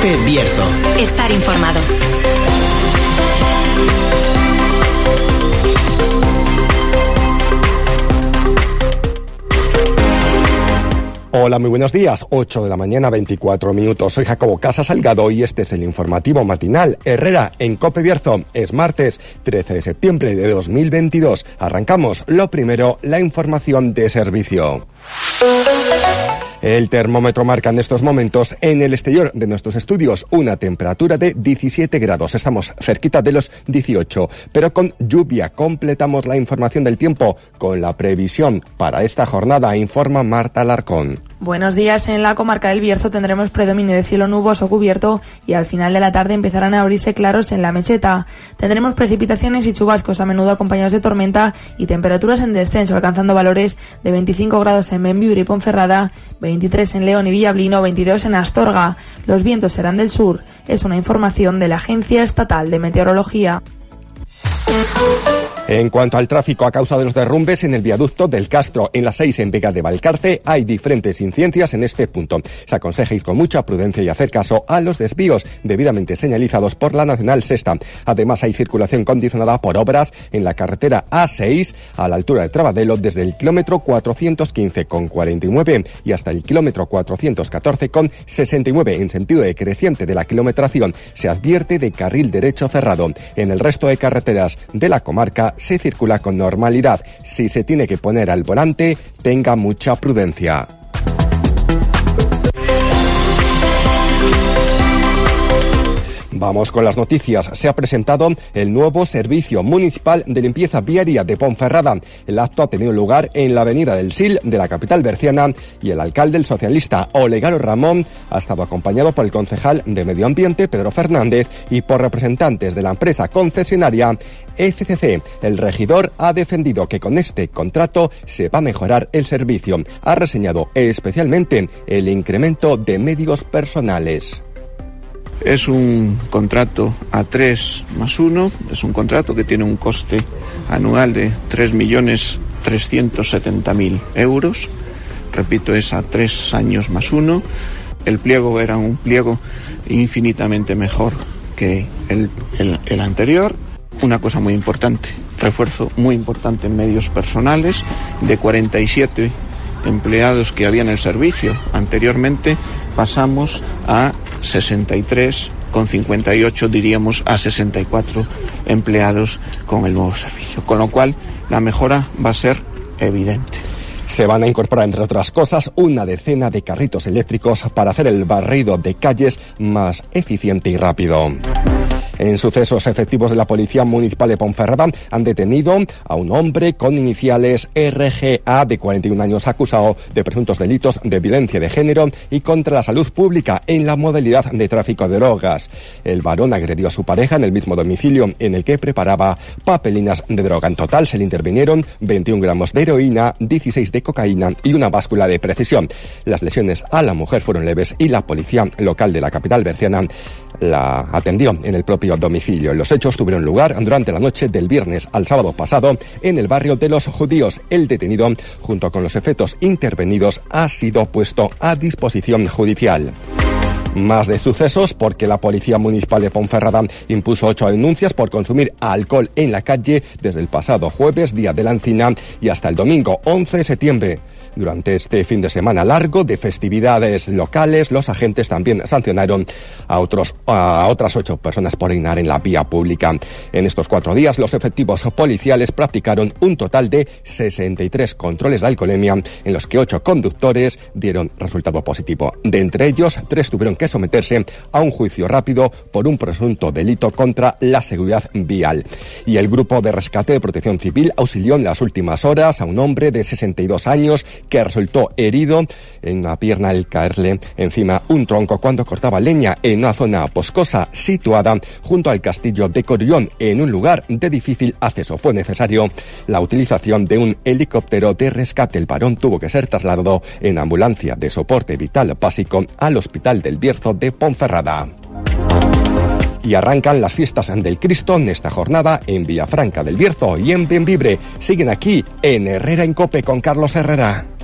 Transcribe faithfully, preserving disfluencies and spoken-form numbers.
COPE Bierzo. Estar informado. Hola, muy buenos días. ocho de la mañana, veinticuatro minutos. Soy Jacobo Casa Salgado y este es el informativo matinal Herrera en COPE Bierzo. Es martes trece de septiembre de dos mil veintidós. Arrancamos. Lo primero, la información de servicio. El termómetro marca en estos momentos en el exterior de nuestros estudios una temperatura de diecisiete grados. Estamos cerquita de los dieciocho, pero con lluvia. Completamos la información del tiempo con la previsión para esta jornada, informa Marta Alarcón. Buenos días. En la comarca del Bierzo tendremos predominio de cielo nuboso cubierto y al final de la tarde empezarán a abrirse claros en la meseta. Tendremos precipitaciones y chubascos a menudo acompañados de tormenta y temperaturas en descenso, alcanzando valores de veinticinco grados en Bembibre y Ponferrada, veintitrés en León y Villablino, veintidós en Astorga. Los vientos serán del sur. Es una información de la Agencia Estatal de Meteorología. En cuanto al tráfico a causa de los derrumbes en el viaducto del Castro, en la seis en Vega de Valcarce, hay diferentes incidencias en este punto. Se aconseja ir con mucha prudencia y hacer caso a los desvíos debidamente señalizados por la Nacional Sexta. Además, hay circulación condicionada por obras en la carretera A seis a la altura de Trabadelo desde el kilómetro cuatrocientos quince con cuarenta y nueve y hasta el kilómetro cuatrocientos catorce con sesenta y nueve en sentido decreciente de la kilometración. Se advierte de carril derecho cerrado. En el resto de carreteras de la comarca se circula con normalidad. Si se tiene que poner al volante, tenga mucha prudencia. Vamos con las noticias. Se ha presentado el nuevo Servicio Municipal de Limpieza Viaria de Ponferrada. El acto ha tenido lugar en la avenida del Sil de la capital berciana y el alcalde, el socialista Olegario Ramón, ha estado acompañado por el concejal de Medio Ambiente, Pedro Fernández, y por representantes de la empresa concesionaria F C C. El regidor ha defendido que con este contrato se va a mejorar el servicio. Ha reseñado especialmente el incremento de medios personales. Es un contrato a tres más uno, es un contrato que tiene un coste anual de tres millones trescientos setenta mil euros. Repito, es a tres años más uno. El pliego era un pliego infinitamente mejor que el, el, el anterior. Una cosa muy importante, refuerzo muy importante en medios personales, de cuarenta y siete empleados que había en el servicio. Anteriormente pasamos a sesenta y tres con cincuenta y ocho, diríamos a sesenta y cuatro empleados con el nuevo servicio, con lo cual la mejora va a ser evidente. Se van a incorporar, entre otras cosas, una decena de carritos eléctricos para hacer el barrido de calles más eficiente y rápido. En sucesos, efectivos de la Policía Municipal de Ponferrada han detenido a un hombre con iniciales R G A de cuarenta y un años acusado de presuntos delitos de violencia de género y contra la salud pública en la modalidad de tráfico de drogas. El varón agredió a su pareja en el mismo domicilio en el que preparaba papelinas de droga. En total se le intervinieron veintiún gramos de heroína, dieciséis de cocaína y una báscula de precisión. Las lesiones a la mujer fueron leves y la policía local de la capital berciana la atendió en el propio domicilio. Los hechos tuvieron lugar durante la noche del viernes al sábado pasado en el barrio de los Judíos. El detenido, junto con los efectos intervenidos, ha sido puesto a disposición judicial. Más de sucesos, porque la Policía Municipal de Ponferrada impuso ocho denuncias por consumir alcohol en la calle desde el pasado jueves, día de la Encina, y hasta el domingo once de septiembre. Durante este fin de semana largo de festividades locales, los agentes también sancionaron a, otros, a otras ocho personas por orinar en la vía pública. En estos cuatro días, los efectivos policiales practicaron un total de sesenta y tres controles de alcoholemia, en los que ocho conductores dieron resultado positivo. De entre ellos, tres tuvieron que someterse a un juicio rápido por un presunto delito contra la seguridad vial. Y el Grupo de Rescate de Protección Civil auxilió en las últimas horas a un hombre de sesenta y dos años que resultó herido en una pierna al caerle encima un tronco cuando cortaba leña en una zona boscosa situada junto al castillo de Corillón, en un lugar de difícil acceso. Fue necesario la utilización de un helicóptero de rescate. El varón tuvo que ser trasladado en ambulancia de soporte vital básico al Hospital del Bierzo de Ponferrada. Y arrancan las fiestas del Cristo en esta jornada en Villafranca del Bierzo y en Bembibre. Siguen aquí en Herrera en Cope con Carlos Herrera.